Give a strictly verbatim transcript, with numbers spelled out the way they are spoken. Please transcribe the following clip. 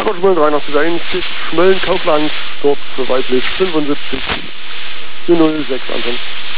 Foxtrot Schmölln dreiundachtzig eins, Schmölln Kaufland, Stopp für weiblich fünfundsiebzig, null sechs Anton.